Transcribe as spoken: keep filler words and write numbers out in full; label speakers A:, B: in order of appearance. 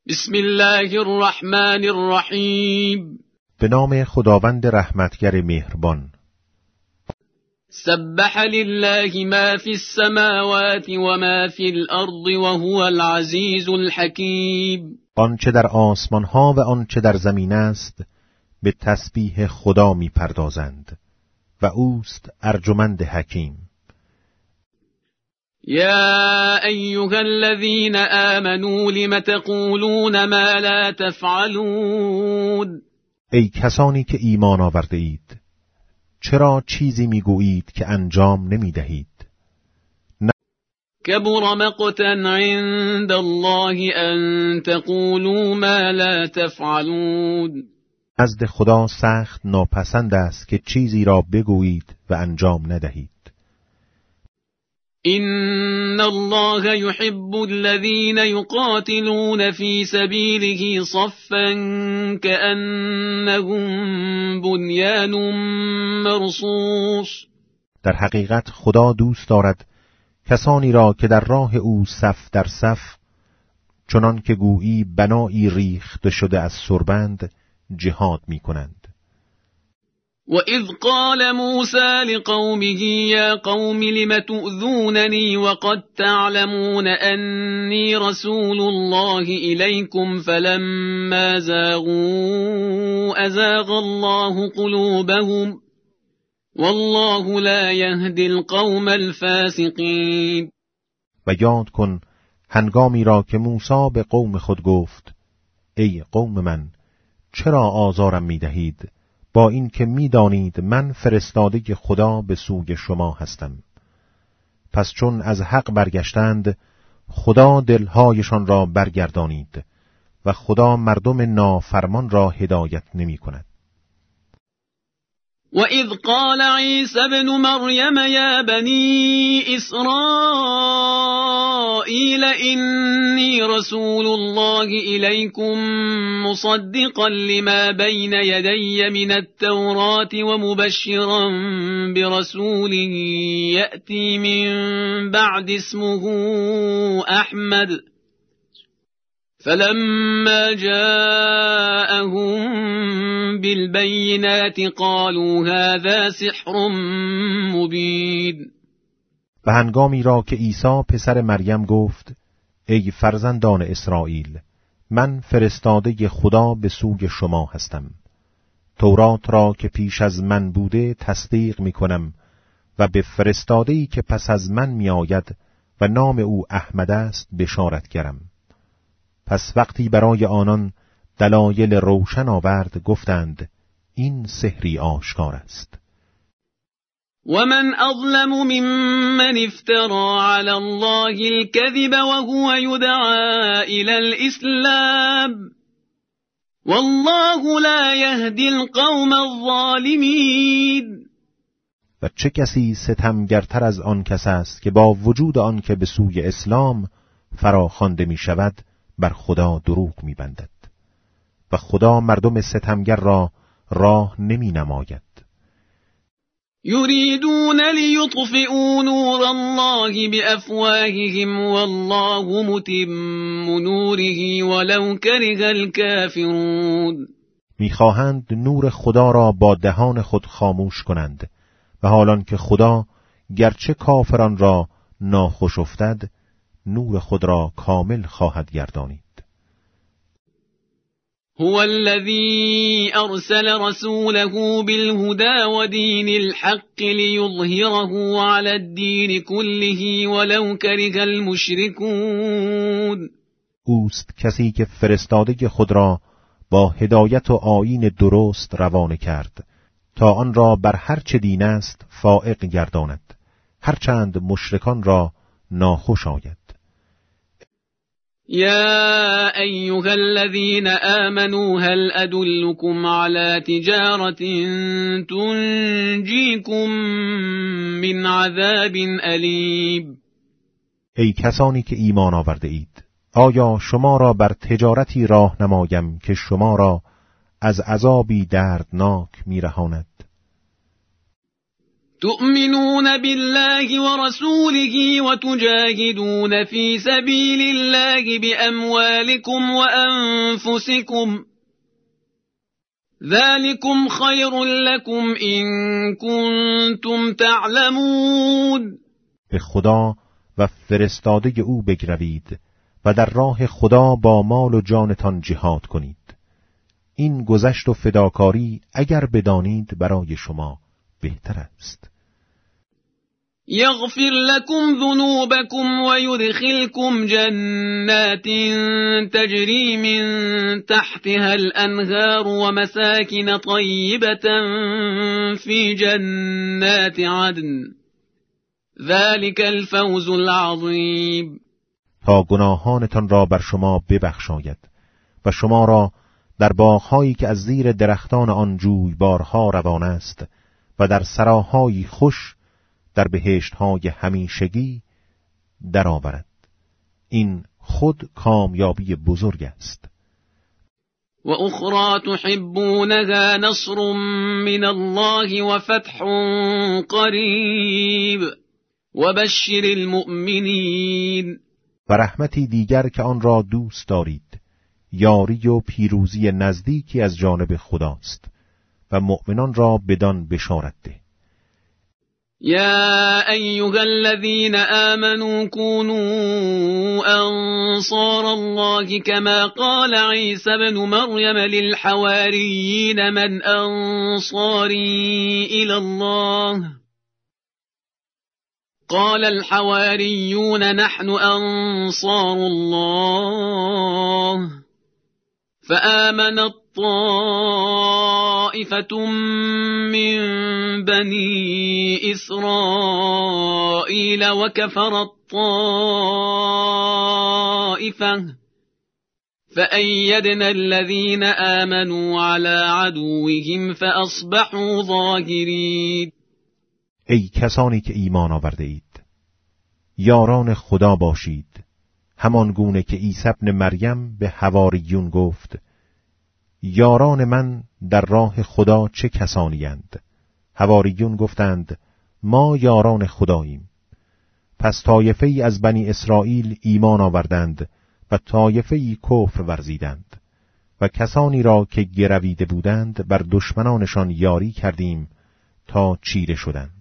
A: بسم الله الرحمن الرحیم.
B: به نام خداوند رحمتگر مهربان.
A: سبح لله ما فی السماوات و ما فی الارض و هو العزیز الحکیم.
B: آنچه در آسمان ها و آنچه در زمین است به تسبیح خدا می پردازند و اوست ارجمند حکیم.
A: یا ایها الذین آمنوا لم تقولون ما لا تفعلون.
B: ای کسانی که ایمان آورده اید، چرا چیزی میگویید که انجام نمی دهید؟
A: کبر مقتا عند الله ان تقولوا ما لا تفعلون.
B: نزد خدا سخت ناپسند است که چیزی را بگویید و انجام ندهید.
A: ان الله يحب الذين يقاتلون في سبيله صفا كأنهم بنيان مرصوص.
B: در حقیقت خدا دوست دارد کسانی را که در راه او صف در صف، چنان که گویی بنایی ریخته شده از سربند، جهاد می کنند.
A: وَإِذْ قَالَ مُوسَى لِقَوْمِهِ يَا قَوْمِ لِمَ تُؤْذُونَنِي وَقَدْ تَعْلَمُونَ أَنِّي رَسُولُ اللَّهِ إِلَيْكُمْ فَلَمَّا زَاغُوا أَزَاغَ اللَّهُ قُلُوبَهُمْ وَاللَّهُ لَا يَهْدِي الْقَوْمَ الْفَاسِقِينَ.
B: و یاد کن هنگامی را که موسی به قوم خود گفت: ای قوم من، چرا آزارم می دهید؟ با این که می دانید من فرستاده خدا به سوی شما هستم. پس چون از حق برگشتند، خدا دلهایشان را برگردانید و خدا مردم نافرمان را هدایت نمی کند.
A: وَإِذْ قَالَ عِيسَى ابْنُ مَرْيَمَ يَا بَنِي إِسْرَائِيلَ إِنِّي رَسُولُ اللَّهِ إِلَيْكُمْ مُصَدِّقًا لِمَا بَيْنَ يَدَيَّ مِنَ التَّوْرَاةِ وَمُبَشِّرًا بِرَسُولٍ يَأْتِي مِنْ بَعْدِ اسْمُهُ أَحْمَدُ فَلَمَّا جَاءَهُم بِالْبَيِّنَاتِ قَالُوا هَذَا سِحْرٌ مُبِينٌ.
B: و هنگامی را که عیسی پسر مریم گفت: ای فرزندان اسرائیل، من فرستاده خدا به سوی شما هستم. تورات را که پیش از من بوده تصدیق می کنم و به فرستاده‌ای که پس از من می آید و نام او احمد است بشارت گرم. پس وقتی برای آنان دلایل روشن آورد، گفتند این سحری آشکار است.
A: ومن اظلم ممن افترى على الله الكذب وهو يدعى الى الاسلام والله لا يهدي القوم الظالمين.
B: و چه کسی ستمگرتر از آن کس است که با وجود آن که به سوی اسلام فراخوانده می شود بر خدا دروغ می بندد و خدا مردم ستمگر را راه نمی نماید.
A: یریدون لیطفئوا نور الله بافواههم والله متم نوره ولو کره الکافرون.
B: میخواهند نور خدا را با دهان خود خاموش کنند و حالان که خدا گرچه کافران را ناخوش افتد، نور خود را کامل خواهد گردانید.
A: هو الذي أرسل رسوله بالهدى ودين الحق ليظهره على الدين كله ولو كره المشركون.
B: اوست کسی که فرستاده خود را با هدایت و آیین درست روانه کرد تا آن را بر هر چه دین است فائق گرداند، هرچند مشرکان را ناخوش آید.
A: يا أيها الذين آمنوا هل أدلكم على تجارة تنجيكم من عذاب أليم.
B: ای کسانی که ایمان آورده اید، آیا شما را بر تجارتی راه نمایم که شما را از عذابی دردناک میرهاند؟
A: تؤمنون بالله ورسوله وتجاهدون في سبيل الله بأموالكم وأنفسكم ذلكم خير لكم إن كنتم تعلمون.
B: به خدا و فرستاده او بگروید و در راه خدا با مال و جانتان جهاد کنید. این گذشت و فداکاری اگر بدانید برای شما بهتر است.
A: یغفر لكم ذنوبكم ويدخلكم جنات تجري من تحتها الأنهار ومساكن طيبة في جنات عدن ذلك الفوز العظیم.
B: تا گناهانتان را بر شما ببخشاید و شما را در باغ‌هایی که از زیر درختان آن جویبارها روان است و در سراهایی خوش در بهشت‌های همیشگی درآورد. این خود کامیابی بزرگ است.
A: و اخرى تحبونها نصر من الله و فتح قریب و بشر المؤمنین.
B: و رحمتی دیگر که آن را دوست دارید، یاری و پیروزی نزدیکی از جانب خداست و مؤمنان را بدان بشارت ده.
A: يا أيها الذين آمنوا كونوا أنصار الله كما قال عيسى بن مريم للحواريين من أنصاري إلى الله قال الحواريون نحن أنصار الله فآمنت طائفة من بني إسرائيل وكفرت طائفة فأيدنا الذين آمنوا على عدوهم فأصبحوا ظاهرين.
B: ای کسانی که ایمان آورده اید، یاران خدا باشید، همان گونه که عیسی ابن مریم به حواریون گفت یاران من در راه خدا چه کسانی اند؟ حواریون گفتند ما یاران خداییم. پس طایفه ای از بنی اسرائیل ایمان آوردند و طایفه ای کفر ورزیدند و کسانی را که گرویده بودند بر دشمنانشان یاری کردیم تا چیره شدند.